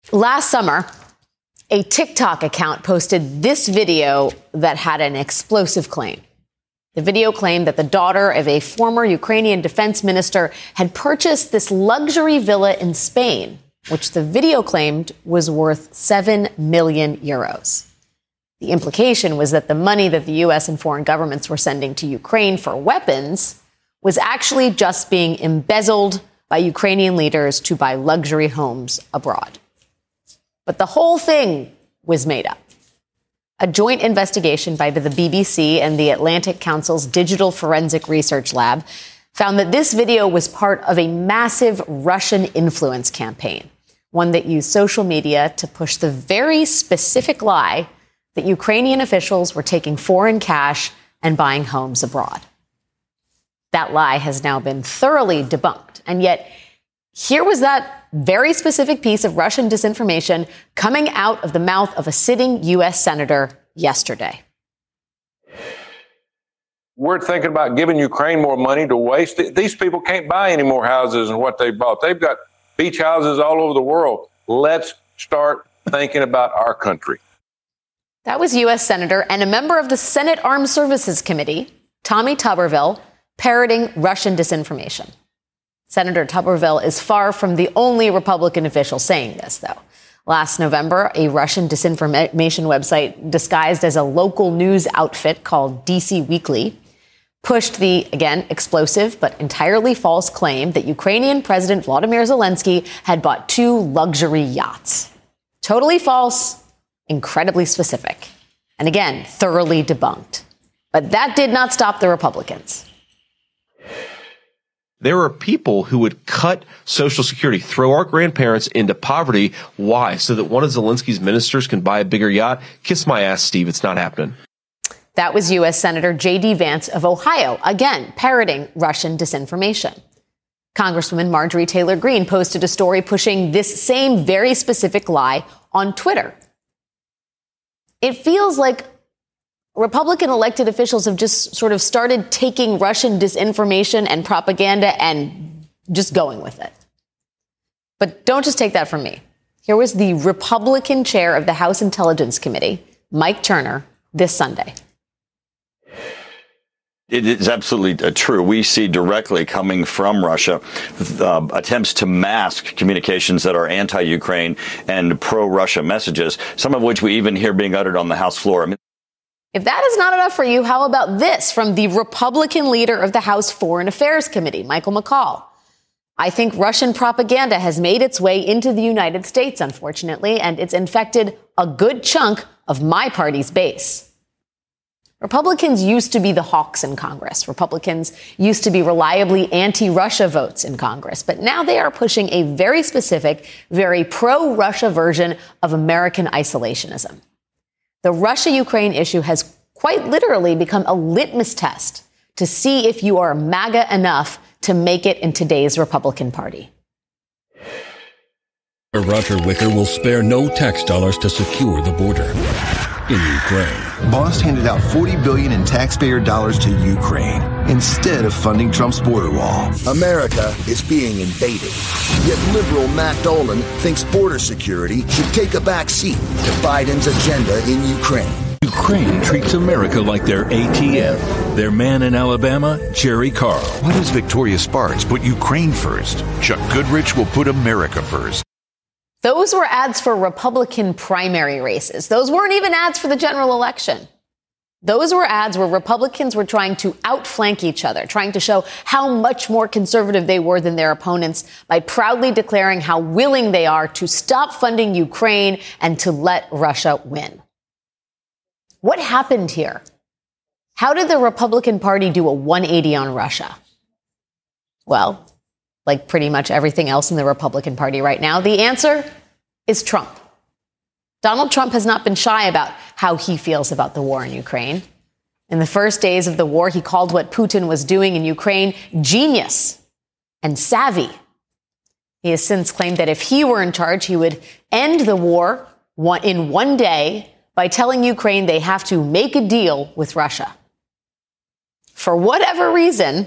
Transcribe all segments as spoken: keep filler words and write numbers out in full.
Last summer, a TikTok account posted this video that had an explosive claim. The video claimed that the daughter of a former Ukrainian defense minister had purchased this luxury villa in Spain, which the video claimed was worth seven million euros. The implication was that the money that the U S and foreign governments were sending to Ukraine for weapons was actually just being embezzled by Ukrainian leaders to buy luxury homes abroad. But the whole thing was made up. A joint investigation by the B B C and the Atlantic Council's Digital Forensic Research Lab found that this video was part of a massive Russian influence campaign, one that used social media to push the very specific lie that Ukrainian officials were taking foreign cash and buying homes abroad. That lie has now been thoroughly debunked, and yet here was that very specific piece of Russian disinformation coming out of the mouth of a sitting U S senator yesterday. We're thinking about giving Ukraine more money to waste. These people can't buy any more houses than what they bought. They've got beach houses all over the world. Let's start thinking about our country. That was U S Senator and a member of the Senate Armed Services Committee, Tommy Tuberville, parroting Russian disinformation. Senator Tuberville is far from the only Republican official saying this, though. Last November, a Russian disinformation website disguised as a local news outfit called D C Weekly pushed the, again, explosive but entirely false claim that Ukrainian President Volodymyr Zelensky had bought two luxury yachts. Totally false, incredibly specific, and again, thoroughly debunked. But that did not stop the Republicans. There are people who would cut Social Security, throw our grandparents into poverty. Why? So that one of Zelensky's ministers can buy a bigger yacht? Kiss my ass, Steve. It's not happening. That was U S Senator J D Vance of Ohio, again, parroting Russian disinformation. Congresswoman Marjorie Taylor Greene posted a story pushing this same very specific lie on Twitter. It feels like Republican elected officials have just sort of started taking Russian disinformation and propaganda and just going with it. But don't just take that from me. Here was the Republican chair of the House Intelligence Committee, Mike Turner, this Sunday. It is absolutely true. We see directly coming from Russia uh, attempts to mask communications that are anti-Ukraine and pro-Russia messages, some of which we even hear being uttered on the House floor. I mean, if that is not enough for you, how about this from the Republican leader of the House Foreign Affairs Committee, Michael McCaul? I think Russian propaganda has made its way into the United States, unfortunately, and it's infected a good chunk of my party's base. Republicans used to be the hawks in Congress. Republicans used to be reliably anti-Russia votes in Congress. But now they are pushing a very specific, very pro-Russia version of American isolationism. The Russia-Ukraine issue has quite literally become a litmus test to see if you are MAGA enough to make it in today's Republican Party. Roger Wicker will spare no tax dollars to secure the border in Ukraine. Boss handed out forty billion dollars in taxpayer dollars to Ukraine instead of funding Trump's border wall. America is being invaded. Yet liberal Matt Dolan thinks border security should take a back seat to Biden's agenda in Ukraine. Ukraine treats America like their A T M. Their man in Alabama, Jerry Carl. Why does Victoria Sparks put Ukraine first? Chuck Goodrich will put America first. Those were ads for Republican primary races. Those weren't even ads for the general election. Those were ads where Republicans were trying to outflank each other, trying to show how much more conservative they were than their opponents by proudly declaring how willing they are to stop funding Ukraine and to let Russia win. What happened here? How did the Republican Party do a one eighty on Russia? Well, like pretty much everything else in the Republican Party right now, the answer is Trump. Donald Trump has not been shy about how he feels about the war in Ukraine. In the first days of the war, he called what Putin was doing in Ukraine genius and savvy. He has since claimed that if he were in charge, he would end the war in one day by telling Ukraine they have to make a deal with Russia. For whatever reason,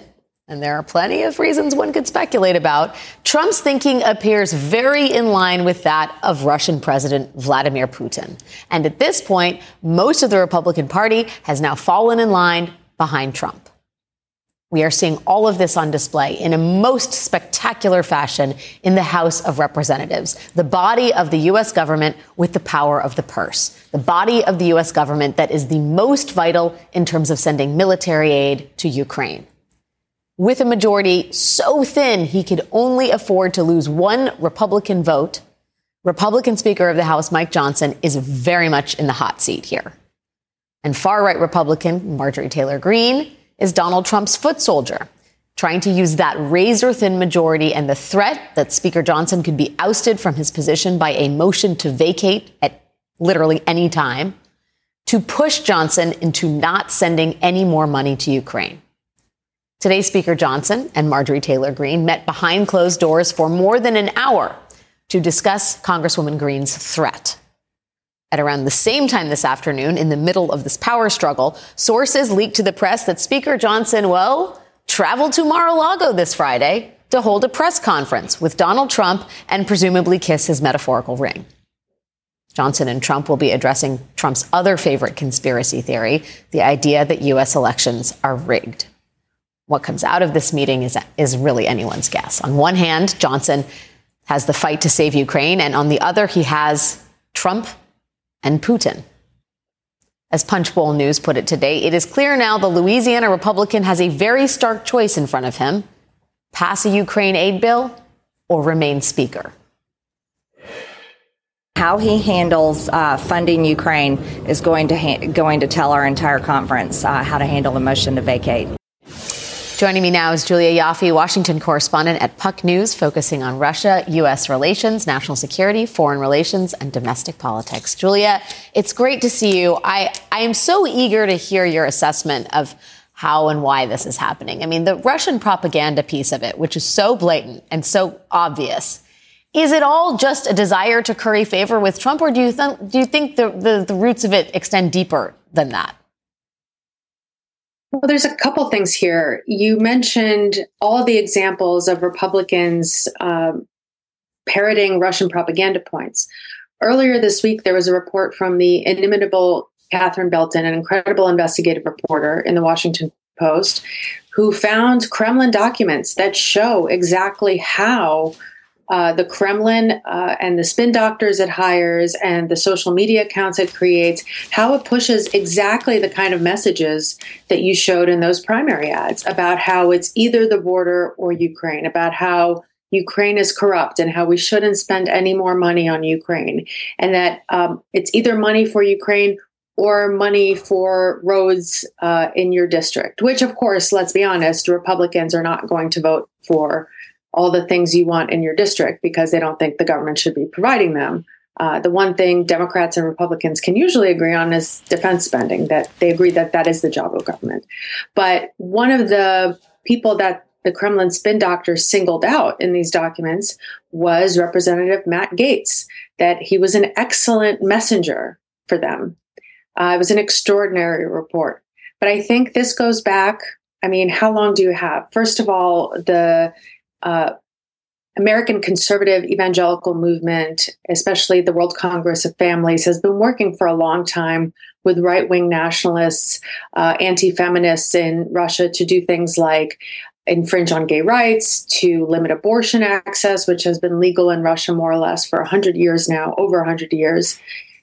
and there are plenty of reasons one could speculate about, Trump's thinking appears very in line with that of Russian President Vladimir Putin. And at this point, most of the Republican Party has now fallen in line behind Trump. We are seeing all of this on display in a most spectacular fashion in the House of Representatives, the body of the U S government with the power of the purse, the body of the U S government that is the most vital in terms of sending military aid to Ukraine. With a majority so thin he could only afford to lose one Republican vote, Republican Speaker of the House Mike Johnson is very much in the hot seat here. And far-right Republican Marjorie Taylor Greene is Donald Trump's foot soldier, trying to use that razor-thin majority and the threat that Speaker Johnson could be ousted from his position by a motion to vacate at literally any time to push Johnson into not sending any more money to Ukraine. Today, Speaker Johnson and Marjorie Taylor Greene met behind closed doors for more than an hour to discuss Congresswoman Greene's threat. At around the same time this afternoon, in the middle of this power struggle, sources leaked to the press that Speaker Johnson, well, traveled to Mar-a-Lago this Friday to hold a press conference with Donald Trump and presumably kiss his metaphorical ring. Johnson and Trump will be addressing Trump's other favorite conspiracy theory, the idea that U S elections are rigged. What comes out of this meeting is, is really anyone's guess. On one hand, Johnson has the fight to save Ukraine, and on the other, he has Trump and Putin. As Punchbowl News put it today, it is clear now the Louisiana Republican has a very stark choice in front of him: pass a Ukraine aid bill or remain Speaker. How he handles uh, funding Ukraine is going to ha- going to tell our entire conference uh, how to handle the motion to vacate. Joining me now is Julia Ioffe, Washington correspondent at Puck News, focusing on Russia, U S relations, national security, foreign relations, and domestic politics. Julia, it's great to see you. I, I am so eager to hear your assessment of how and why this is happening. I mean, the Russian propaganda piece of it, which is so blatant and so obvious, is it all just a desire to curry favor with Trump, or do you, th- do you think the, the, the roots of it extend deeper than that? Well, there's a couple things here. You mentioned all the examples of Republicans um, parroting Russian propaganda points. Earlier this week, there was a report from the inimitable Catherine Belton, an incredible investigative reporter in the Washington Post, who found Kremlin documents that show exactly how Uh, the Kremlin uh, and the spin doctors it hires and the social media accounts it creates, how it pushes exactly the kind of messages that you showed in those primary ads about how it's either the border or Ukraine, about how Ukraine is corrupt and how we shouldn't spend any more money on Ukraine, and that um, it's either money for Ukraine or money for roads uh, in your district, which, of course, let's be honest, Republicans are not going to vote for all the things you want in your district because they don't think the government should be providing them. Uh, the one thing Democrats and Republicans can usually agree on is defense spending, that they agree that that is the job of government. But one of the people that the Kremlin spin doctors singled out in these documents was Representative Matt Gaetz, that he was an excellent messenger for them. Uh, it was an extraordinary report. But I think this goes back, I mean, how long do you have? First of all, the Uh, American conservative evangelical movement, especially the World Congress of Families, has been working for a long time with right-wing nationalists, uh, anti-feminists in Russia to do things like infringe on gay rights, to limit abortion access, which has been legal in Russia more or less for one hundred years now, over one hundred years.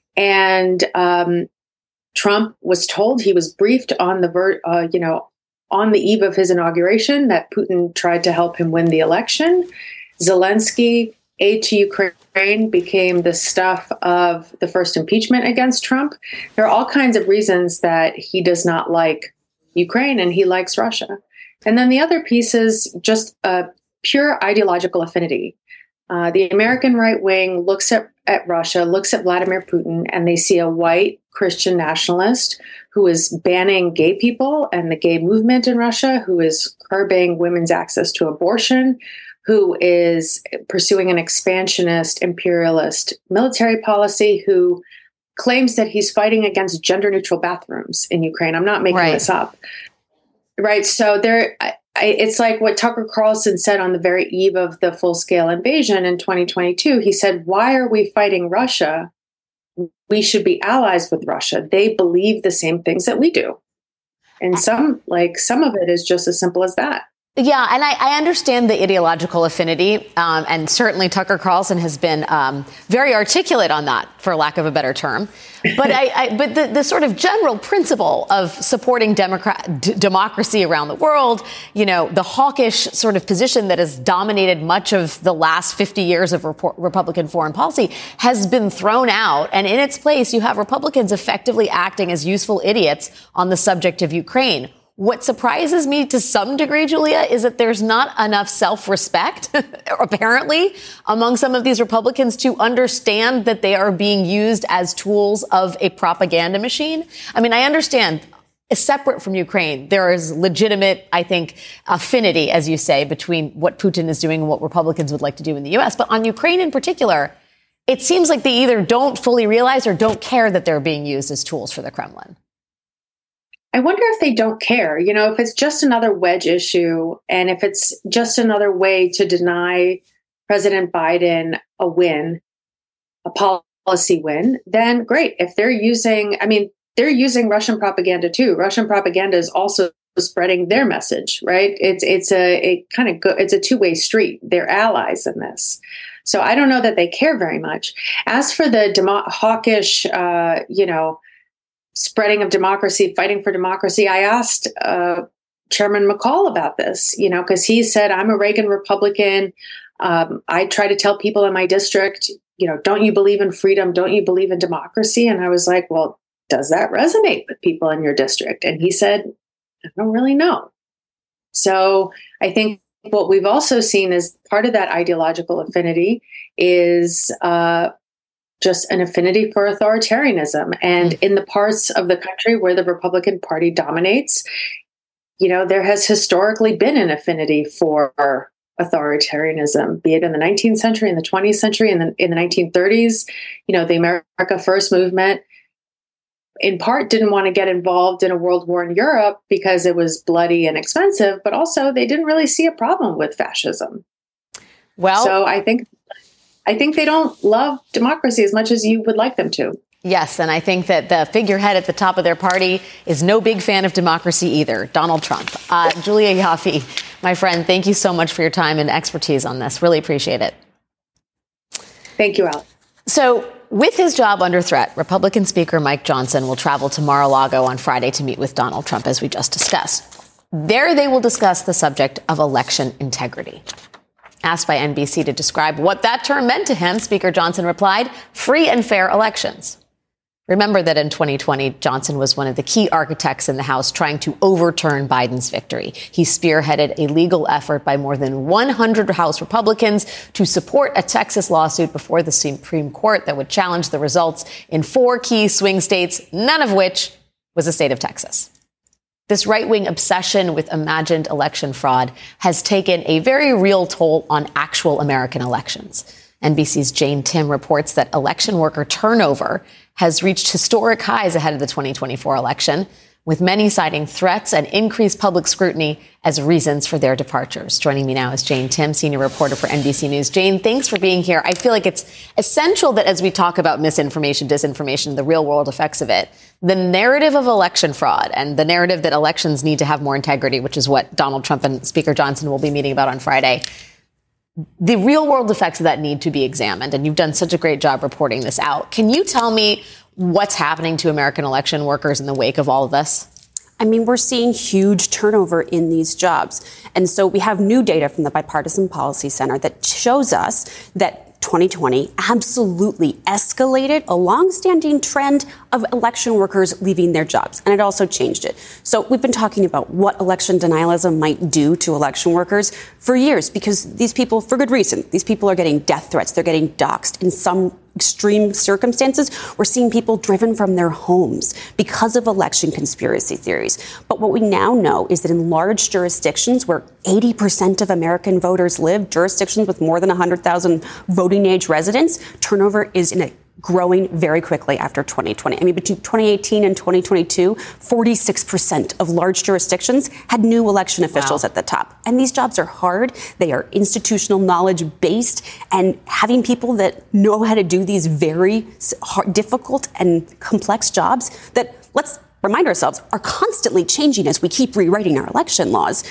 And um, Trump was told, he was briefed on the, ver- uh, you know, on the eve of his inauguration, that Putin tried to help him win the election. Zelensky, aid to Ukraine, became the stuff of the first impeachment against Trump. There are all kinds of reasons that he does not like Ukraine and he likes Russia. And then the other piece is just a pure ideological affinity. Uh, the American right wing looks at, at Russia, looks at Vladimir Putin, and they see a white Christian nationalist who is banning gay people and the gay movement in Russia, who is curbing women's access to abortion, who is pursuing an expansionist, imperialist military policy, who claims that he's fighting against gender-neutral bathrooms in Ukraine. I'm not making right. this up. Right. So there, I, it's like what Tucker Carlson said on the very eve of the full-scale invasion in twenty twenty-two. He said, why are we fighting Russia? We should be allies with Russia. They believe the same things that we do. And some, like, some of it is just as simple as that. Yeah, and I, I understand the ideological affinity, um, and certainly Tucker Carlson has been um, very articulate on that, for lack of a better term. But I, I but the, the sort of general principle of supporting democrat, d- democracy around the world, you know, the hawkish sort of position that has dominated much of the last fifty years of report, Republican foreign policy has been thrown out. And in its place, you have Republicans effectively acting as useful idiots on the subject of Ukraine. What surprises me to some degree, Julia, is that there's not enough self-respect, apparently, among some of these Republicans to understand that they are being used as tools of a propaganda machine. I mean, I understand, separate from Ukraine, there is legitimate, I think, affinity, as you say, between what Putin is doing and what Republicans would like to do in the U S. But on Ukraine in particular, it seems like they either don't fully realize or don't care that they're being used as tools for the Kremlin. I wonder if they don't care, you know, if it's just another wedge issue and if it's just another way to deny President Biden a win, a policy win, then great. If they're using, I mean, they're using Russian propaganda too. Russian propaganda is also spreading their message, right? It's it's a, a kind of go, it's a two-way street. They're allies in this. So I don't know that they care very much. As for the demo- hawkish, uh, you know, spreading of democracy, fighting for democracy, I asked uh, Chairman McCall about this, you know, because he said, I'm a Reagan Republican. Um, I try to tell people in my district, you know, don't you believe in freedom? Don't you believe in democracy? And I was like, well, does that resonate with people in your district? And he said, I don't really know. So I think what we've also seen is part of that ideological affinity is uh, just an affinity for authoritarianism. And in the parts of the country where the Republican Party dominates, you know, there has historically been an affinity for authoritarianism, be it in the nineteenth century, in the twentieth century, in the, in the nineteen thirties. You know, the America First movement, in part, didn't want to get involved in a world war in Europe because it was bloody and expensive, but also they didn't really see a problem with fascism. Well, so I think I think they don't love democracy as much as you would like them to. Yes, and I think that the figurehead at the top of their party is no big fan of democracy either, Donald Trump. Uh, Julia Ioffe, my friend, thank you so much for your time and expertise on this. Really appreciate it. Thank you, Al. So, with his job under threat, Republican Speaker Mike Johnson will travel to Mar-a-Lago on Friday to meet with Donald Trump, as we just discussed. There they will discuss the subject of election integrity. Asked by N B C to describe what that term meant to him, Speaker Johnson replied, free and fair elections. Remember that in twenty twenty, Johnson was one of the key architects in the House trying to overturn Biden's victory. He spearheaded a legal effort by more than one hundred House Republicans to support a Texas lawsuit before the Supreme Court that would challenge the results in four key swing states, none of which was the state of Texas. This right-wing obsession with imagined election fraud has taken a very real toll on actual American elections. N B C's Jane Tim reports that election worker turnover has reached historic highs ahead of the twenty twenty-four election, with many citing threats and increased public scrutiny as reasons for their departures. Joining me now is Jane Tim, senior reporter for N B C News. Jane, thanks for being here. I feel like it's essential that as we talk about misinformation, disinformation, the real world effects of it, the narrative of election fraud and the narrative that elections need to have more integrity, which is what Donald Trump and Speaker Johnson will be meeting about on Friday, the real world effects of that need to be examined. And you've done such a great job reporting this out. Can you tell me what's happening to American election workers in the wake of all of this? I mean, we're seeing huge turnover in these jobs. And so we have new data from the Bipartisan Policy Center that shows us that twenty twenty absolutely escalated a longstanding trend of election workers leaving their jobs. And it also changed it. So we've been talking about what election denialism might do to election workers for years, because these people, for good reason, these people are getting death threats. They're getting doxxed. In some extreme circumstances, we're seeing people driven from their homes because of election conspiracy theories. But what we now know is that in large jurisdictions where eighty percent of American voters live, jurisdictions with more than one hundred thousand voting age residents, turnover is in a growing very quickly after twenty twenty. I mean, between twenty eighteen and twenty twenty-two, forty-six percent of large jurisdictions had new election officials wow. at the top. And these jobs are hard. They are institutional knowledge based, and having people that know how to do these very hard, difficult and complex jobs that, let's remind ourselves, are constantly changing as we keep rewriting our election laws.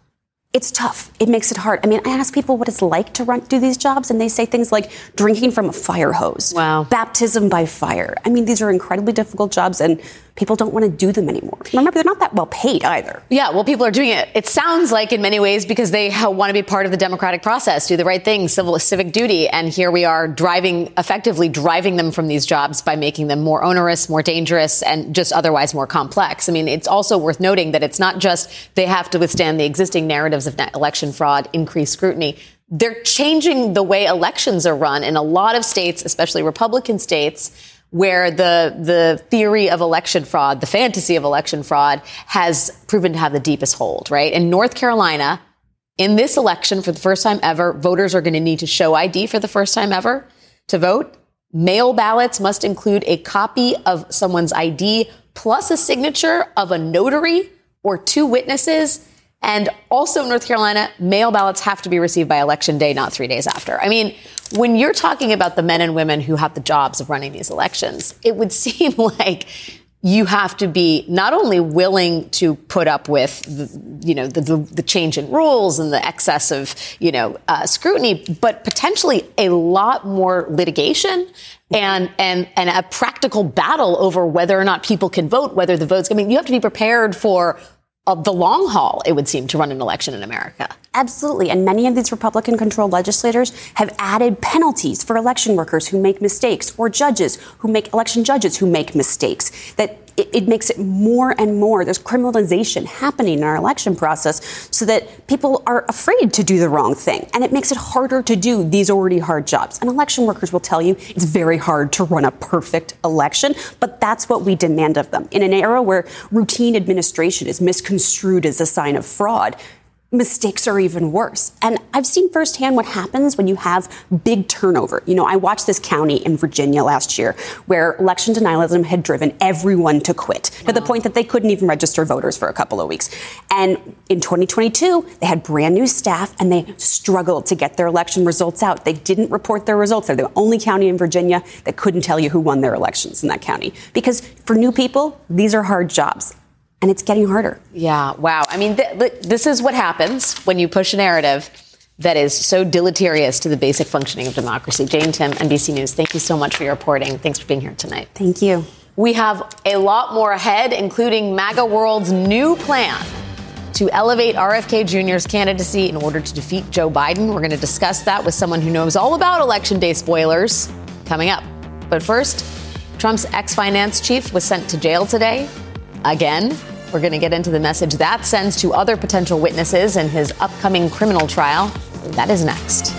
It's tough. It makes it hard. I mean, I ask people what it's like to run, do these jobs, and they say things like drinking from a fire hose, wow. baptism by fire. I mean, these are incredibly difficult jobs, and people don't want to do them anymore. Remember, they're not that well paid either. Yeah, well, people are doing it. It sounds like in many ways because they want to be part of the democratic process, do the right thing, civil civic duty. And here we are driving, effectively driving them from these jobs by making them more onerous, more dangerous, and just otherwise more complex. I mean, it's also worth noting that it's not just they have to withstand the existing narratives of election fraud, increased scrutiny. They're changing the way elections are run in a lot of states, especially Republican states, where the the theory of election fraud, the fantasy of election fraud, has proven to have the deepest hold, right? In North Carolina, in this election, for the first time ever, voters are going to need to show I D for the first time ever to vote. Mail ballots must include a copy of someone's I D plus a signature of a notary or two witnesses. And also in North Carolina, mail ballots have to be received by election day, not three days after. I mean, when you're talking about the men and women who have the jobs of running these elections, it would seem like you have to be not only willing to put up with, the, you know, the, the, the change in rules and the excess of, you know, uh, scrutiny, but potentially a lot more litigation and, and, and a practical battle over whether or not people can vote, whether the votes, I mean, you have to be prepared for of the long haul, it would seem, to run an election in America. Absolutely. And many of these Republican-controlled legislators have added penalties for election workers who make mistakes, or judges who make election judges who make mistakes. That it, it makes it more and more. There's criminalization happening in our election process so that people are afraid to do the wrong thing. And it makes it harder to do these already hard jobs. And election workers will tell you it's very hard to run a perfect election, but that's what we demand of them. In an era where routine administration is misconstrued as a sign of fraud, mistakes are even worse. And I've seen firsthand what happens when you have big turnover. You know, I watched this county in Virginia last year where election denialism had driven everyone to quit wow. to the point that they couldn't even register voters for a couple of weeks. And in twenty twenty-two, they had brand new staff and they struggled to get their election results out. They didn't report their results. They're the only county in Virginia that couldn't tell you who won their elections in that county. Because for new people, these are hard jobs. And it's getting harder. Yeah. Wow. I mean, th- th- this is what happens when you push a narrative that is so deleterious to the basic functioning of democracy. Jane Tim, N B C News, thank you so much for your reporting. Thanks for being here tonight. Thank you. We have a lot more ahead, including MAGA World's new plan to elevate R F K Junior's candidacy in order to defeat Joe Biden. We're going to discuss that with someone who knows all about Election Day spoilers coming up. But first, Trump's ex-finance chief was sent to jail today. Again, we're going to get into the message that sends to other potential witnesses in his upcoming criminal trial. That is next.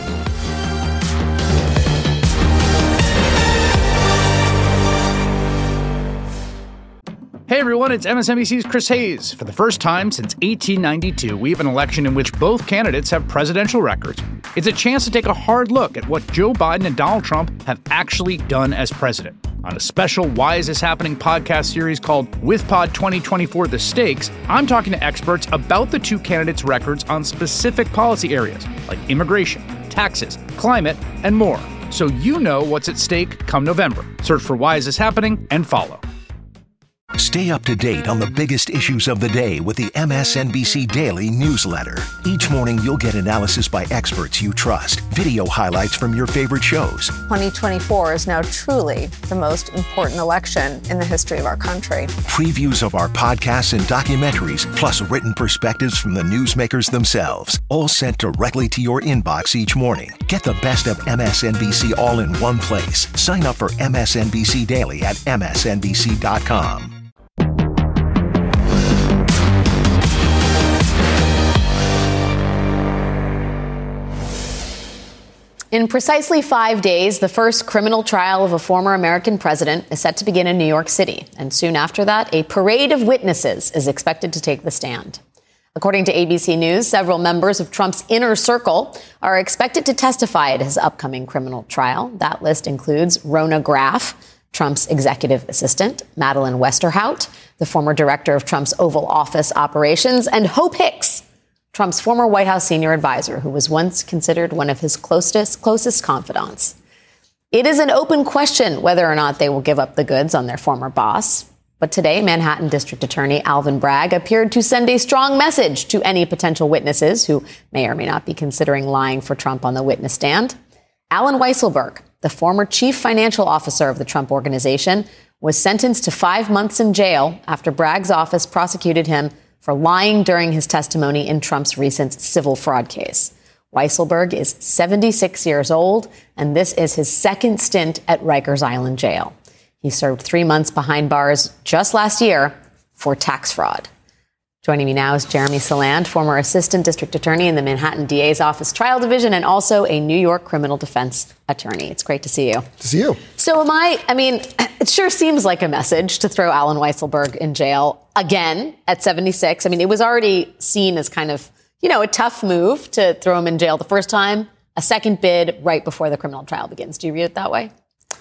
Hey everyone, it's M S N B C's Chris Hayes. For the first time since eighteen ninety-two, we have an election in which both candidates have presidential records. It's a chance to take a hard look at what Joe Biden and Donald Trump have actually done as president. On a special Why Is This Happening podcast series called WithPod twenty twenty-four The Stakes, I'm talking to experts about the two candidates' records on specific policy areas like immigration, taxes, climate, and more. So you know what's at stake come November. Search for Why Is This Happening and follow. Stay up to date on the biggest issues of the day with the M S N B C Daily newsletter. Each morning, you'll get analysis by experts you trust, video highlights from your favorite shows. twenty twenty-four is now truly the most important election in the history of our country. Previews of our podcasts and documentaries, plus written perspectives from the newsmakers themselves, all sent directly to your inbox each morning. Get the best of M S N B C all in one place. Sign up for M S N B C Daily at M S N B C dot com. In precisely five days, the first criminal trial of a former American president is set to begin in New York City. And soon after that, a parade of witnesses is expected to take the stand. According to A B C News, several members of Trump's inner circle are expected to testify at his upcoming criminal trial. That list includes Rona Graff, Trump's executive assistant, Madeleine Westerhout, the former director of Trump's Oval Office operations, and Hope Hicks, Trump's former White House senior advisor, who was once considered one of his closest, closest confidants. It is an open question whether or not they will give up the goods on their former boss. But today, Manhattan District Attorney Alvin Bragg appeared to send a strong message to any potential witnesses who may or may not be considering lying for Trump on the witness stand. Alan Weisselberg, the former chief financial officer of the Trump Organization, was sentenced to five months in jail after Bragg's office prosecuted him for lying during his testimony in Trump's recent civil fraud case. Weisselberg is seventy-six years old, and this is his second stint at Rikers Island Jail. He served three months behind bars just last year for tax fraud. Joining me now is Jeremy Saland, former assistant district attorney in the Manhattan D A's office trial division and also a New York criminal defense attorney. It's great to see you. To see you. So am I, I mean, it sure seems like a message to throw Alan Weisselberg in jail again at seventy-six. I mean, it was already seen as kind of, you know, a tough move to throw him in jail the first time, a second bid right before the criminal trial begins. Do you view it that way?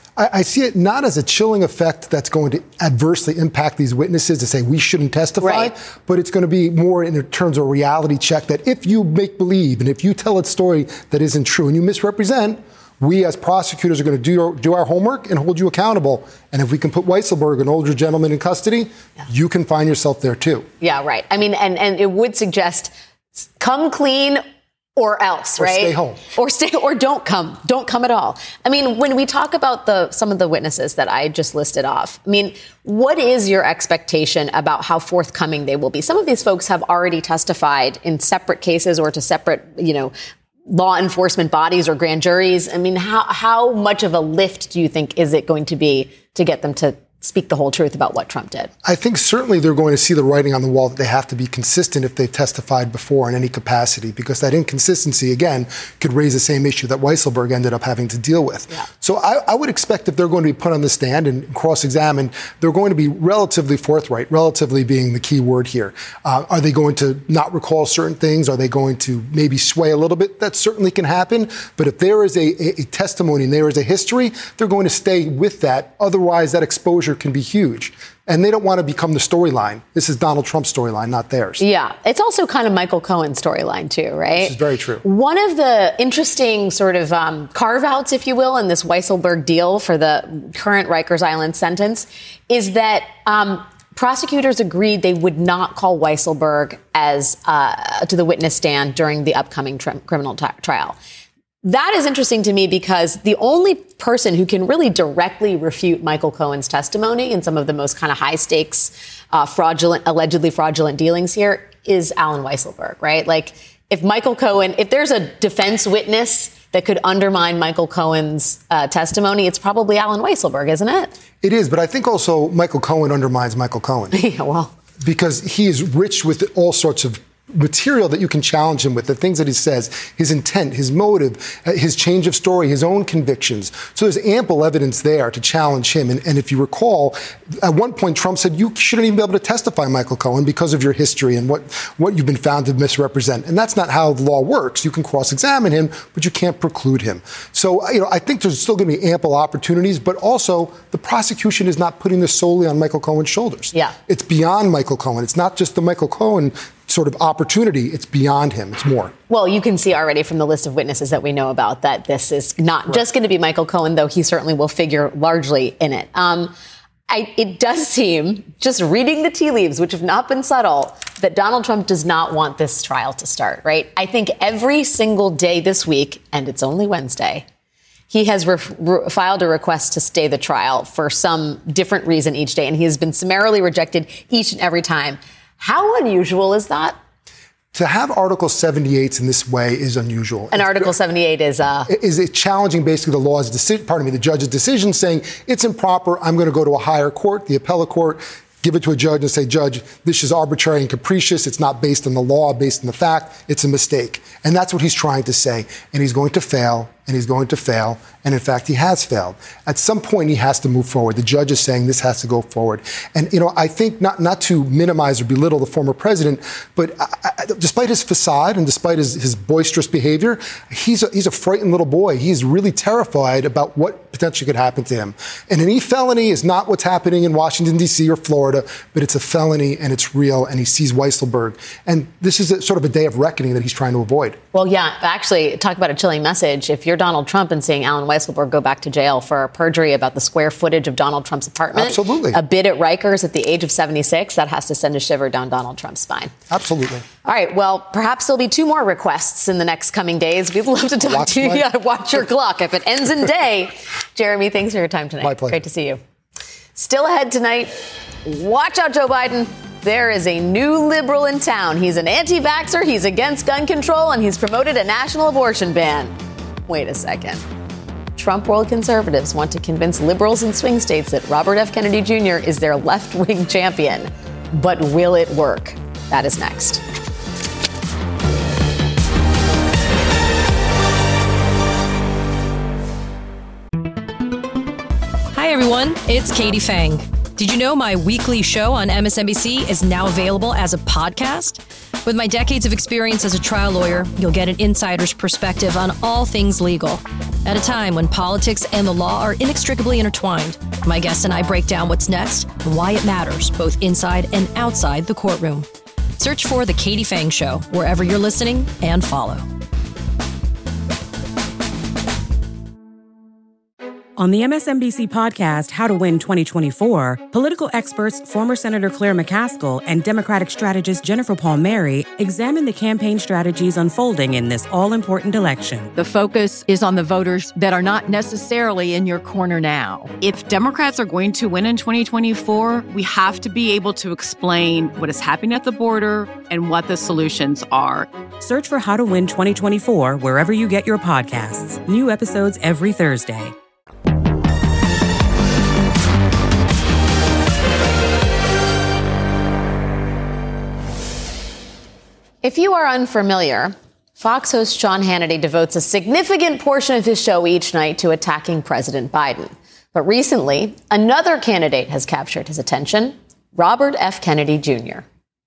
I see it not as a chilling effect that's going to adversely impact these witnesses to say we shouldn't testify, right. But it's going to be more in terms of a reality check that if you make believe and if you tell a story that isn't true and you misrepresent, we as prosecutors are going to do our, do our homework and hold you accountable. And if we can put Weisselberg, an older gentleman, in custody, yeah. you can find yourself there too. Yeah, right. I mean, and, and it would suggest come clean or else, or right? Stay home. Or stay, or don't come. Don't come at all. I mean, when we talk about the some of the witnesses that I just listed off, I mean, what is your expectation about how forthcoming they will be? Some of these folks have already testified in separate cases or to separate, you know, law enforcement bodies or grand juries. I mean, how how much of a lift do you think is it going to be to get them to speak the whole truth about what Trump did? I think certainly they're going to see the writing on the wall that they have to be consistent if they've testified before in any capacity, because that inconsistency, again, could raise the same issue that Weisselberg ended up having to deal with. Yeah. So I, I would expect if they're going to be put on the stand and cross-examined, they're going to be relatively forthright, relatively being the key word here. Uh, are they going to not recall certain things? Are they going to maybe sway a little bit? That certainly can happen. But if there is a, a, a testimony and there is a history, they're going to stay with that. Otherwise, that exposure can be huge. And they don't want to become the storyline. This is Donald Trump's storyline, not theirs. Yeah. It's also kind of Michael Cohen's storyline, too, right? This is very true. One of the interesting sort of um, carve-outs, if you will, in this Weisselberg deal for the current Rikers Island sentence is that um, prosecutors agreed they would not call Weisselberg as uh, to the witness stand during the upcoming tri- criminal t- trial. That is interesting to me because the only person who can really directly refute Michael Cohen's testimony in some of the most kind of high stakes, uh, fraudulent, allegedly fraudulent dealings here is Alan Weisselberg, right? Like if Michael Cohen, if there's a defense witness that could undermine Michael Cohen's uh, testimony, it's probably Alan Weisselberg, isn't it? It is, but I think also Michael Cohen undermines Michael Cohen. Yeah, well. Because he is rich with all sorts of material that you can challenge him with, the things that he says, his intent, his motive, uh, his change of story, his own convictions. So there's ample evidence there to challenge him. And, and if you recall, at one point, Trump said, you shouldn't even be able to testify, Michael Cohen, because of your history and what, what you've been found to misrepresent. And that's not how the law works. You can cross-examine him, but you can't preclude him. So, you know, I think there's still going to be ample opportunities, but also the prosecution is not putting this solely on Michael Cohen's shoulders. Yeah. It's beyond Michael Cohen. It's not just the Michael Cohen sort of opportunity. It's beyond him. It's more. Well, you can see already from the list of witnesses that we know about that this is not right. just going to be Michael Cohen, though he certainly will figure largely in it. Um, I, it does seem, just reading the tea leaves, which have not been subtle, that Donald Trump does not want this trial to start, right? I think every single day this week, and it's only Wednesday, he has re- re- filed a request to stay the trial for some different reason each day, and he has been summarily rejected each and every time. How unusual is that? To have Article seventy-eights in this way is unusual. And it's, Article seventy-eight is uh is it challenging basically the law's decision, pardon me, the judge's decision, saying it's improper. I'm going to go to a higher court, the appellate court, give it to a judge and say, Judge, this is arbitrary and capricious. It's not based on the law, based on the fact. It's a mistake. And that's what he's trying to say. And he's going to fail. and he's going to fail. And in fact, he has failed. At some point, he has to move forward. The judge is saying this has to go forward. And, you know, I think not, not to minimize or belittle the former president, but I, I, despite his facade and despite his, his boisterous behavior, he's a, he's a frightened little boy. He's really terrified about what potentially could happen to him. And an e-felony is not what's happening in Washington, D C or Florida, but it's a felony and it's real, and he sees Weisselberg. And this is a, sort of a day of reckoning that he's trying to avoid. Well, yeah, actually, talk about a chilling message. If you're Donald Trump and seeing Alan Weisselberg go back to jail for perjury about the square footage of Donald Trump's apartment, absolutely, a bid at Rikers at the age of seventy-six, that has to send a shiver down Donald Trump's spine. Absolutely. All right, well, perhaps there'll be two more requests in the next coming days. We'd love to talk watch to you. Yeah, watch your clock. If it ends in day. Jeremy, thanks for your time tonight. My pleasure. Great to see you. Still ahead tonight, watch out, Joe Biden. There is a new liberal in town. He's an anti-vaxxer, he's against gun control, and he's promoted a national abortion ban. Wait a second. Trump world conservatives want to convince liberals in swing states that Robert F. Kennedy Junior is their left-wing champion. But will it work? That is next. Hi, everyone. It's Katie Fang. Did you know my weekly show on M S N B C is now available as a podcast? With my decades of experience as a trial lawyer, you'll get an insider's perspective on all things legal. At a time when politics and the law are inextricably intertwined, my guests and I break down what's next and why it matters, both inside and outside the courtroom. Search for The Katie Fang Show wherever you're listening and follow. On the M S N B C podcast, How to Win twenty twenty-four, political experts, former Senator Claire McCaskill and Democratic strategist Jennifer Palmieri examine the campaign strategies unfolding in this all-important election. The focus is on the voters that are not necessarily in your corner now. If Democrats are going to win in twenty twenty-four, we have to be able to explain what is happening at the border and what the solutions are. Search for How to Win twenty twenty-four wherever you get your podcasts. New episodes every Thursday. If you are unfamiliar, Fox host Sean Hannity devotes a significant portion of his show each night to attacking President Biden. But recently, another candidate has captured his attention, Robert F. Kennedy Junior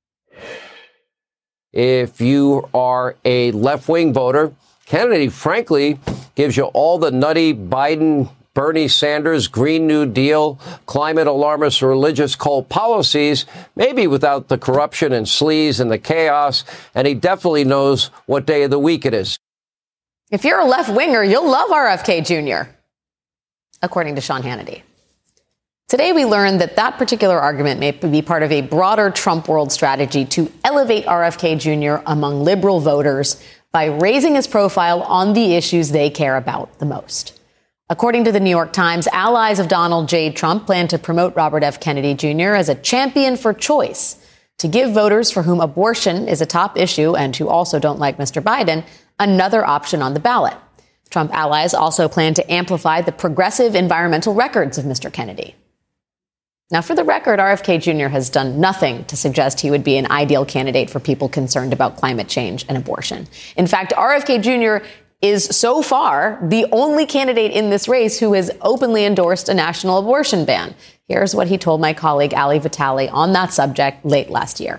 If you are a left-wing voter, Kennedy, frankly, gives you all the nutty Biden, Bernie Sanders, Green New Deal, climate alarmist, religious cult policies, maybe without the corruption and sleaze and the chaos. And he definitely knows what day of the week it is. If you're a left-winger, you'll love R F K Junior, according to Sean Hannity. Today, we learned that that particular argument may be part of a broader Trump world strategy to elevate R F K Junior among liberal voters by raising his profile on the issues they care about the most. According to the New York Times, allies of Donald J. Trump plan to promote Robert F. Kennedy Junior as a champion for choice, to give voters for whom abortion is a top issue and who also don't like Mister Biden another option on the ballot. Trump allies also plan to amplify the progressive environmental records of Mister Kennedy. Now, for the record, R F K Junior has done nothing to suggest he would be an ideal candidate for people concerned about climate change and abortion. In fact, R F K Junior is so far the only candidate in this race who has openly endorsed a national abortion ban. Here's what he told my colleague Ali Vitale on that subject late last year.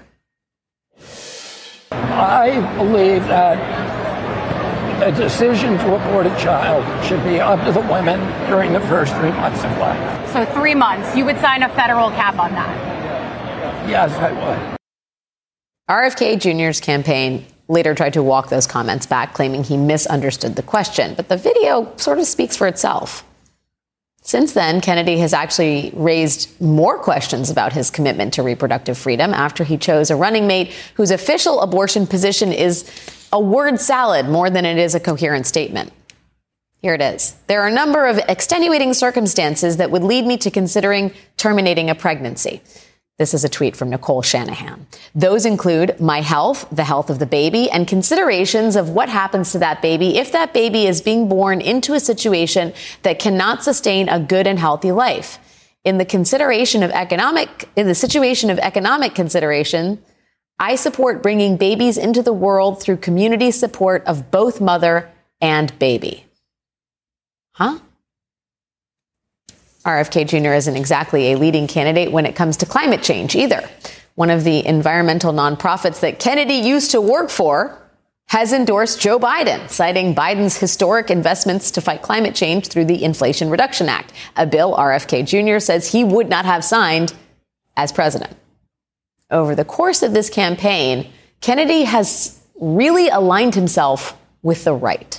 I believe that the decision to abort a child should be up to the women during the first three months of life. So three months, you would sign a federal cap on that? Yes, I would. R F K Junior's campaign later tried to walk those comments back, claiming he misunderstood the question. But the video sort of speaks for itself. Since then, Kennedy has actually raised more questions about his commitment to reproductive freedom after he chose a running mate whose official abortion position is a word salad more than it is a coherent statement. Here it is. There are a number of extenuating circumstances that would lead me to considering terminating a pregnancy. This is a tweet from Nicole Shanahan. Those include my health, the health of the baby, and considerations of what happens to that baby if that baby is being born into a situation that cannot sustain a good and healthy life. In the consideration of economic, in the situation of economic consideration, I support bringing babies into the world through community support of both mother and baby. Huh? R F K Junior isn't exactly a leading candidate when it comes to climate change either. One of the environmental nonprofits that Kennedy used to work for has endorsed Joe Biden, citing Biden's historic investments to fight climate change through the Inflation Reduction Act, a bill R F K Junior says he would not have signed as president. Over the course of this campaign, Kennedy has really aligned himself with the right.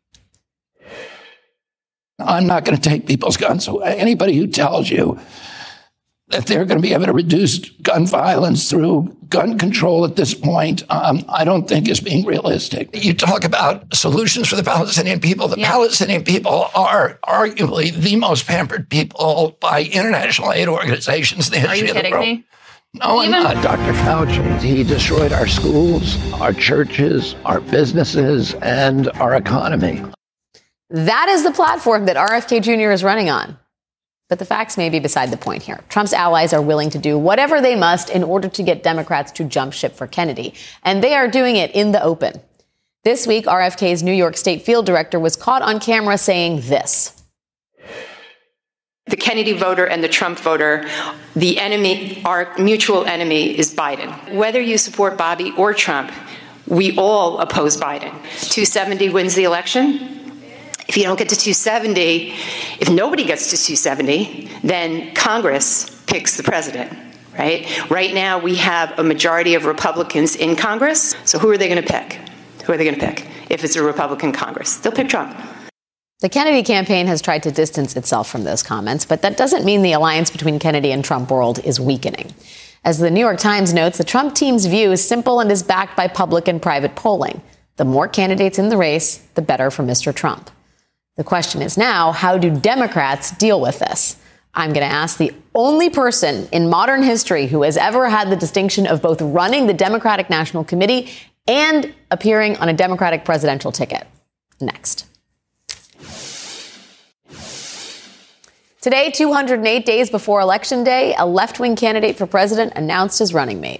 I'm not going to take people's guns away. Anybody who tells you that they're going to be able to reduce gun violence through gun control at this point, um, I don't think is being realistic. You talk about solutions for the Palestinian people. The yeah. Palestinian people are arguably the most pampered people by international aid organizations in the history of the world. Are you kidding me? No, I'm not. Doctor Fauci, he destroyed our schools, our churches, our businesses, and our economy. That is the platform that R F K Junior is running on. But the facts may be beside the point here. Trump's allies are willing to do whatever they must in order to get Democrats to jump ship for Kennedy. And they are doing it in the open. This week, R F K's New York State field director was caught on camera saying this. The Kennedy voter and the Trump voter, the enemy, our mutual enemy is Biden. Whether you support Bobby or Trump, we all oppose Biden. two seventy wins the election. If you don't get to two seventy, if nobody gets to two seventy, then Congress picks the president, right? Right now, we have a majority of Republicans in Congress. So who are they going to pick? Who are they going to pick if it's a Republican Congress? They'll pick Trump. The Kennedy campaign has tried to distance itself from those comments, but that doesn't mean the alliance between Kennedy and Trump world is weakening. As the New York Times notes, the Trump team's view is simple and is backed by public and private polling. The more candidates in the race, the better for Mister Trump. The question is now, how do Democrats deal with this? I'm going to ask the only person in modern history who has ever had the distinction of both running the Democratic National Committee and appearing on a Democratic presidential ticket. Next. Today, two hundred eight days before Election Day, a left-wing candidate for president announced his running mate.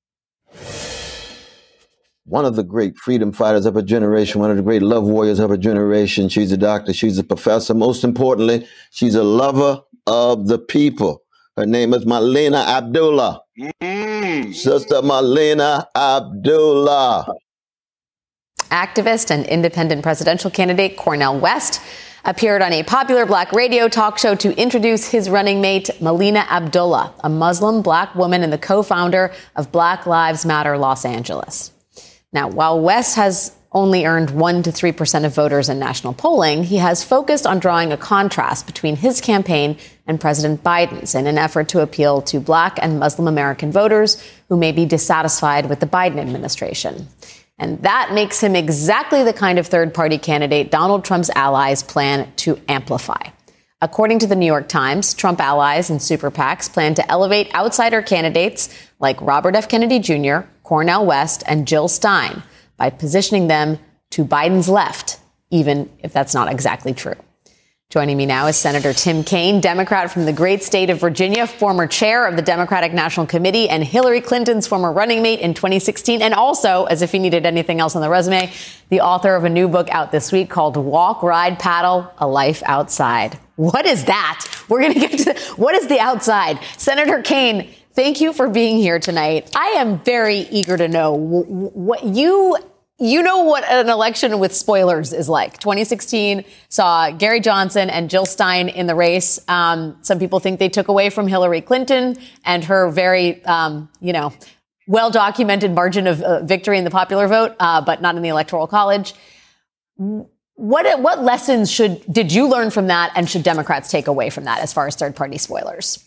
One of the great freedom fighters of a generation, one of the great love warriors of a generation. She's a doctor. She's a professor. Most importantly, she's a lover of the people. Her name is Melina Abdullah. Mm. Sister Melina Abdullah. Activist and independent presidential candidate Cornel West appeared on a popular black radio talk show to introduce his running mate, Melina Abdullah, a Muslim black woman and the co-founder of Black Lives Matter Los Angeles. Now, while West has only earned one to three percent of voters in national polling, he has focused on drawing a contrast between his campaign and President Biden's in an effort to appeal to black and Muslim American voters who may be dissatisfied with the Biden administration. And that makes him exactly the kind of third-party candidate Donald Trump's allies plan to amplify. According to the New York Times, Trump allies and super PACs plan to elevate outsider candidates like Robert F. Kennedy Junior, Cornel West, and Jill Stein by positioning them to Biden's left, even if that's not exactly true. Joining me now is Senator Tim Kaine, Democrat from the great state of Virginia, former chair of the Democratic National Committee, and Hillary Clinton's former running mate in twenty sixteen, and also, as if he needed anything else on the resume, the author of a new book out this week called Walk, Ride, Paddle, A Life Outside. What is that? We're going to get to what is the outside? Senator Kaine, thank you for being here tonight. I am very eager to know what you... You know what an election with spoilers is like. twenty sixteen saw Gary Johnson and Jill Stein in the race. Um, some people think they took away from Hillary Clinton and her very, um, you know, well-documented margin of uh, victory in the popular vote, uh, but not in the Electoral College. What what lessons should did you learn from that, and should Democrats take away from that as far as third-party spoilers?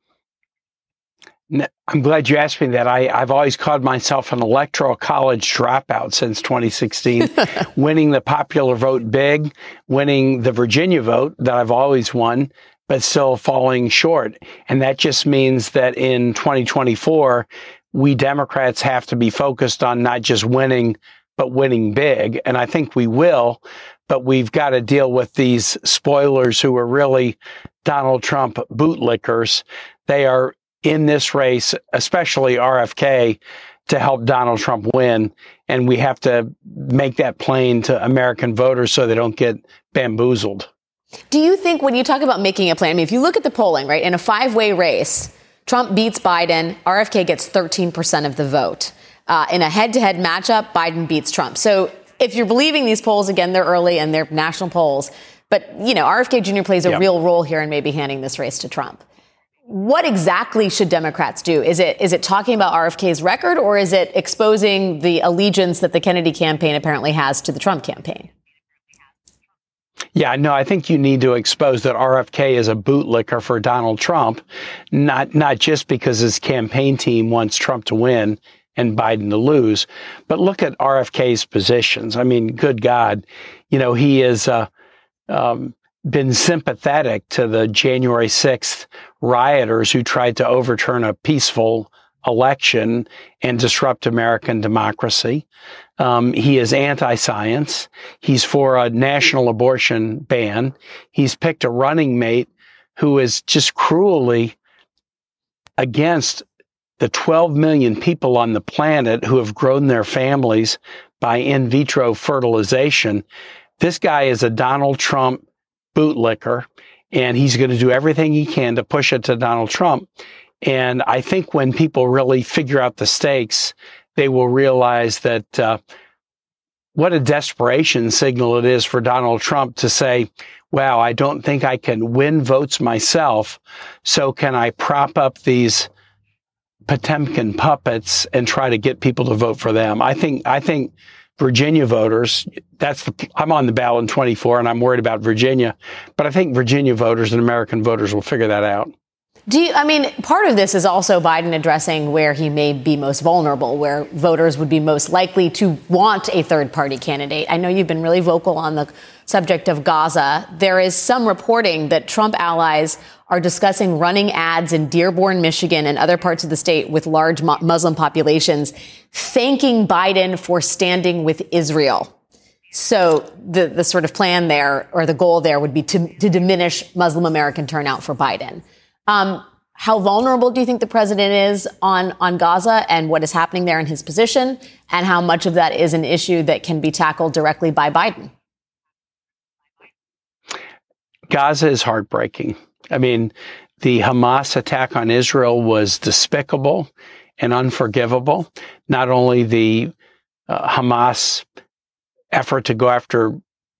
I'm glad you asked me that. I, I've always called myself an electoral college dropout since twenty sixteen, winning the popular vote big, winning the Virginia vote that I've always won, but still falling short. And that just means that in twenty twenty-four, we Democrats have to be focused on not just winning, but winning big. And I think we will, but we've got to deal with these spoilers who are really Donald Trump bootlickers. They are in this race, especially R F K, to help Donald Trump win. And we have to make that plain to American voters so they don't get bamboozled. Do you think when you talk about making a plan, I mean, if you look at the polling, right, in a five-way race, Trump beats Biden, R F K gets thirteen percent of the vote. Uh, in a head-to-head matchup, Biden beats Trump. So if you're believing these polls, again, they're early and they're national polls, but, you know, R F K Junior plays a yep. real role here in maybe handing this race to Trump. What exactly should Democrats do? Is it is it talking about R F K's record, or is it exposing the allegiance that the Kennedy campaign apparently has to the Trump campaign? Yeah, no, I think you need to expose that R F K is a bootlicker for Donald Trump, not not just because his campaign team wants Trump to win and Biden to lose, but look at R F K's positions. I mean, good God, you know, he has uh, um, been sympathetic to the January sixth rioters who tried to overturn a peaceful election and disrupt American democracy. Um, he is anti-science. He's for a national abortion ban. He's picked a running mate who is just cruelly against the twelve million people on the planet who have grown their families by in vitro fertilization. This guy is a Donald Trump bootlicker, and he's going to do everything he can to push it to Donald Trump. And I think when people really figure out the stakes, they will realize that uh, what a desperation signal it is for Donald Trump to say, wow, I don't think I can win votes myself, so can I prop up these Potemkin puppets and try to get people to vote for them? I think I think Virginia voters, that's the, I'm on the ballot in twenty-four and I'm worried about Virginia, but I think Virginia voters and American voters will figure that out. Do you, I mean, part of this is also Biden addressing where he may be most vulnerable, where voters would be most likely to want a third party candidate. I know you've been really vocal on the subject of Gaza. There is some reporting that Trump allies are discussing running ads in Dearborn, Michigan and other parts of the state with large Muslim populations, thanking Biden for standing with Israel. So the, the sort of plan there, or the goal there, would be to, to diminish Muslim American turnout for Biden. Um, how vulnerable do you think the president is on, on Gaza and what is happening there in his position, and how much of that is an issue that can be tackled directly by Biden? Gaza is heartbreaking. I mean, the Hamas attack on Israel was despicable and unforgivable. Not only the uh, Hamas effort to go after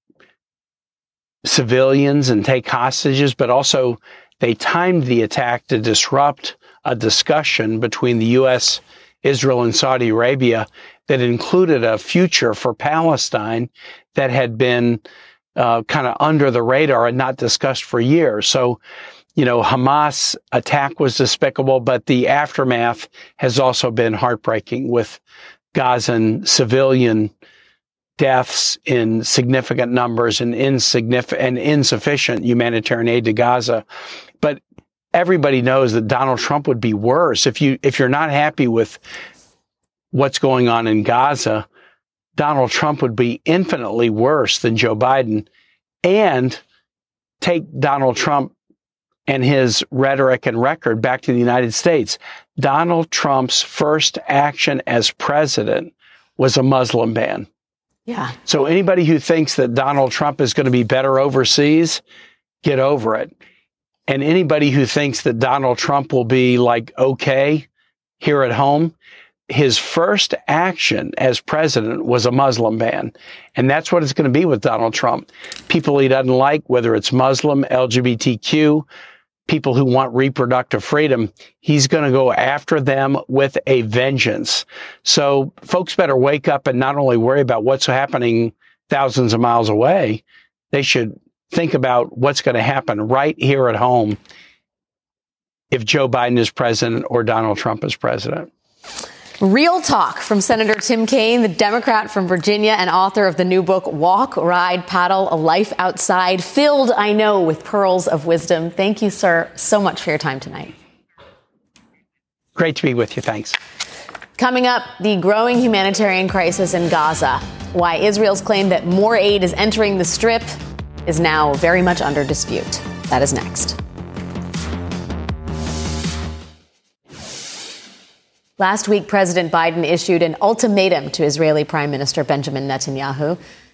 civilians and take hostages, but also they timed the attack to disrupt a discussion between the U S, Israel, and Saudi Arabia that included a future for Palestine that had been uh, kind of under the radar and not discussed for years. So, you know, Hamas attack was despicable, but the aftermath has also been heartbreaking, with Gazan civilian deaths in significant numbers and, insignificant and insufficient humanitarian aid to Gaza. But everybody knows that Donald Trump would be worse. If you, if you're not happy with what's going on in Gaza, Donald Trump would be infinitely worse than Joe Biden. And take Donald Trump and his rhetoric and record back to the United States. Donald Trump's first action as president was a Muslim ban. Yeah. So anybody who thinks that Donald Trump is going to be better overseas, get over it. And anybody who thinks that Donald Trump will be like, okay, here at home, his first action as president was a Muslim ban. And that's what it's going to be with Donald Trump. People he doesn't like, whether it's Muslim, L G B T Q, people who want reproductive freedom, he's going to go after them with a vengeance. So folks better wake up and not only worry about what's happening thousands of miles away, they should think about what's going to happen right here at home if Joe Biden is president or Donald Trump is president. Real talk from Senator Tim Kaine, the Democrat from Virginia and author of the new book, Walk, Ride, Paddle, A Life Outside, filled, I know, with pearls of wisdom. Thank you, sir, so much for your time tonight. Great to be with you. Thanks. Coming up, the growing humanitarian crisis in Gaza, why Israel's claim that more aid is entering the Strip is now very much under dispute. That is next. Last week, President Biden issued an ultimatum to Israeli Prime Minister Benjamin Netanyahu.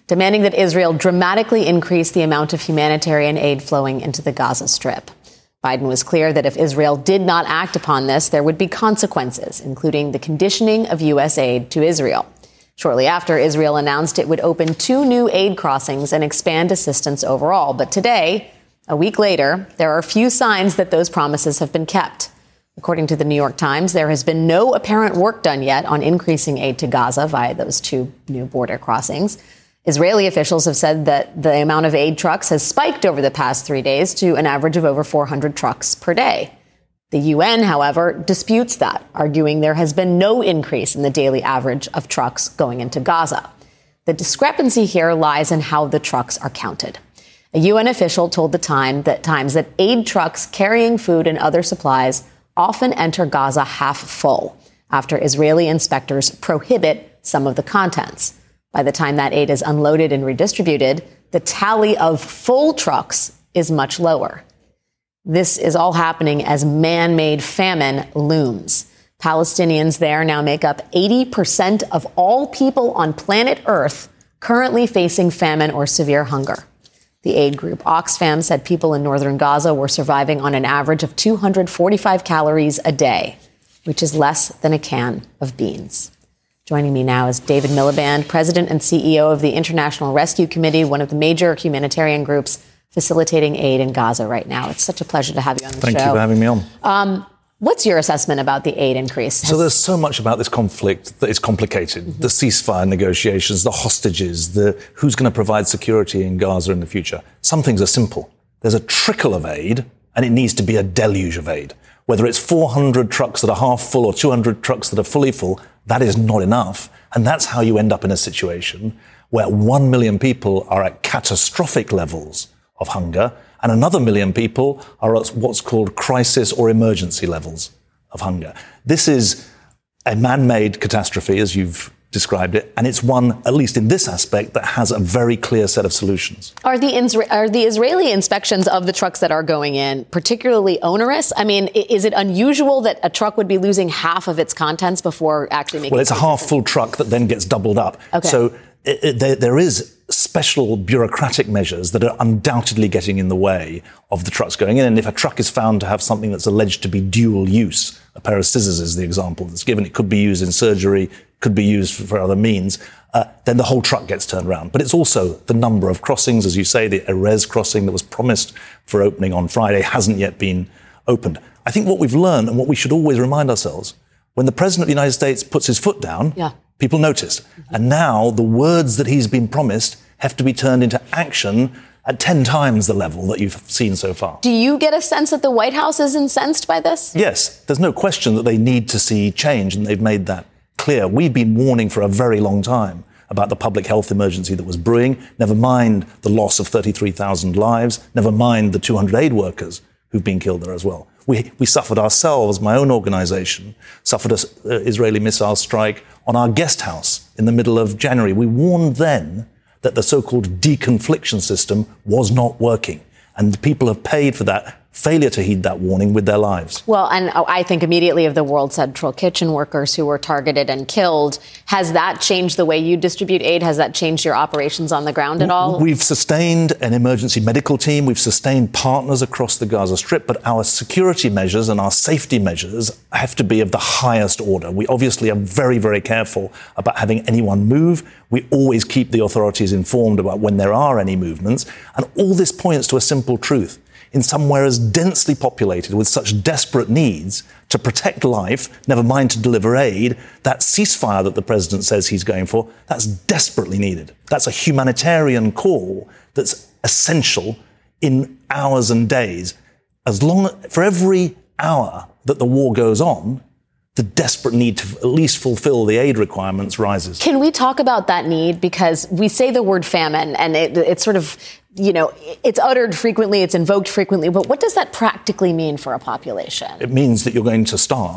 demanding that Israel dramatically increase the amount of humanitarian aid flowing into the Gaza Strip. Biden was clear that if Israel did not act upon this, there would be consequences, including the conditioning of U S aid to Israel. Shortly after, Israel announced it would open two new aid crossings and expand assistance overall. But today, a week later, there are few signs that those promises have been kept. According to the New York Times, there has been no apparent work done yet on increasing aid to Gaza via those two new border crossings. Israeli officials have said that the amount of aid trucks has spiked over the past three days to an average of over four hundred trucks per day. The U N, however, disputes that, arguing there has been no increase in the daily average of trucks going into Gaza. The discrepancy here lies in how the trucks are counted. A U N official told the Times that, Times that aid trucks carrying food and other supplies often enter Gaza half full after Israeli inspectors prohibit some of the contents. By the time that aid is unloaded and redistributed, the tally of full trucks is much lower. This is all happening as man-made famine looms. Palestinians there now make up eighty percent of all people on planet Earth currently facing famine or severe hunger. The aid group Oxfam said people in northern Gaza were surviving on an average of two hundred forty-five calories a day, which is less than a can of beans. Joining me now is David Miliband, President and C E O of the International Rescue Committee, one of the major humanitarian groups facilitating aid in Gaza right now. It's such a pleasure to have you on the Thank show. Thank you for having me on. Um, what's your assessment about the aid increase? Has- so there's so much about this conflict that is complicated. Mm-hmm. The ceasefire negotiations, the hostages, the who's going to provide security in Gaza in the future. Some things are simple. There's a trickle of aid, and it needs to be a deluge of aid. Whether it's four hundred trucks that are half full or two hundred trucks that are fully full, that is not enough. And that's how you end up in a situation where one million people are at catastrophic levels of hunger, and another million people are at what's called crisis or emergency levels of hunger. This is a man-made catastrophe, as you've described it, and it's one, at least in this aspect, that has a very clear set of solutions. Are the are the Israeli inspections of the trucks that are going in particularly onerous? I mean, is it unusual that a truck would be losing half of its contents before actually making? Well, it's a half-full truck that then gets doubled up. Okay. So it, it, there, there is special bureaucratic measures that are undoubtedly getting in the way of the trucks going in. And if a truck is found to have something that's alleged to be dual use, a pair of scissors is the example that's given, it could be used in surgery, could be used for, for other means, uh, then the whole truck gets turned around. But it's also the number of crossings, as you say, the Erez crossing that was promised for opening on Friday hasn't yet been opened. I think what we've learned and what we should always remind ourselves, when the President of the United States puts his foot down, yeah. people notice. Mm-hmm. And now the words that he's been promised have to be turned into action at ten times the level that you've seen so far. Do you get a sense that the White House is incensed by this? Yes. There's no question that they need to see change, and they've made that clear. We've been warning for a very long time about the public health emergency that was brewing, never mind the loss of thirty-three thousand lives, never mind the two hundred aid workers who've been killed there as well. We, we suffered ourselves, my own organization, suffered an uh, Israeli missile strike on our guest house in the middle of January. We warned then that the so-called deconfliction system was not working. And the people have paid for that failure to heed that warning with their lives. Well, and I think immediately of the World Central Kitchen workers who were targeted and killed. Has that changed the way you distribute aid? Has that changed your operations on the ground at all? We've sustained an emergency medical team. We've sustained partners across the Gaza Strip. But our security measures and our safety measures have to be of the highest order. We obviously are very, very careful about having anyone move. We always keep the authorities informed about when there are any movements. And all this points to a simple truth. In somewhere as densely populated with such desperate needs to protect life, never mind to deliver aid, that ceasefire that the president says he's going for, that's desperately needed. That's a humanitarian call that's essential in hours and days. As long, for every hour that the war goes on, the desperate need to at least fulfill the aid requirements rises. Can we talk about that need? Because we say the word famine and it, it's sort of, you know, it's uttered frequently, it's invoked frequently, but what does that practically mean for a population? It means that you're going to starve.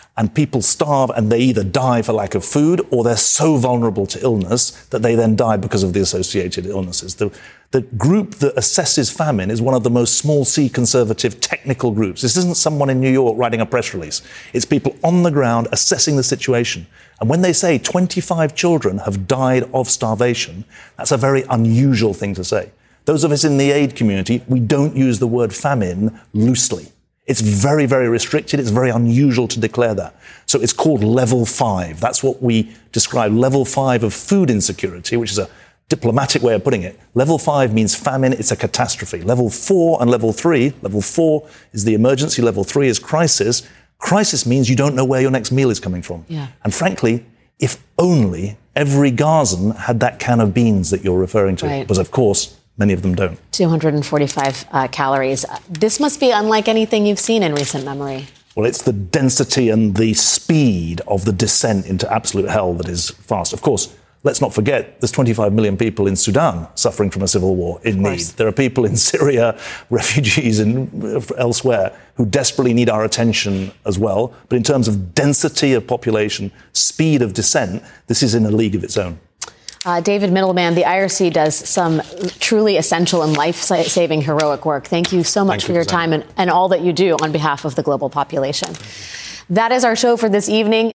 and people starve and they either die for lack of food or they're so vulnerable to illness that they then die because of the associated illnesses. The, the group that assesses famine is one of the most small c conservative technical groups. This isn't someone in New York writing a press release. It's people on the ground assessing the situation. And when they say twenty-five children have died of starvation, that's a very unusual thing to say. Those of us in the aid community, we don't use the word famine loosely. It's very, very restricted. It's very unusual to declare that. So it's called level five. That's what we describe, level five of food insecurity, which is a diplomatic way of putting it. Level five means famine. It's a catastrophe. Level four and level three, level four is the emergency. Level three is crisis. Crisis means you don't know where your next meal is coming from. Yeah. And frankly, if only every Gazan had that can of beans that you're referring to. Right. Because, of course, many of them don't. two hundred forty-five uh, calories. This must be unlike anything you've seen in recent memory. Well, it's the density and the speed of the descent into absolute hell that is fast. Of course, let's not forget there's twenty-five million people in Sudan suffering from a civil war in need. There are people in Syria, refugees and elsewhere who desperately need our attention as well. But in terms of density of population, speed of descent, this is in a league of its own. Uh, David Middleman, the I R C does some truly essential and life-saving heroic work. Thank you so much Thank for you, your time and, and all that you do on behalf of the global population. That is our show for this evening.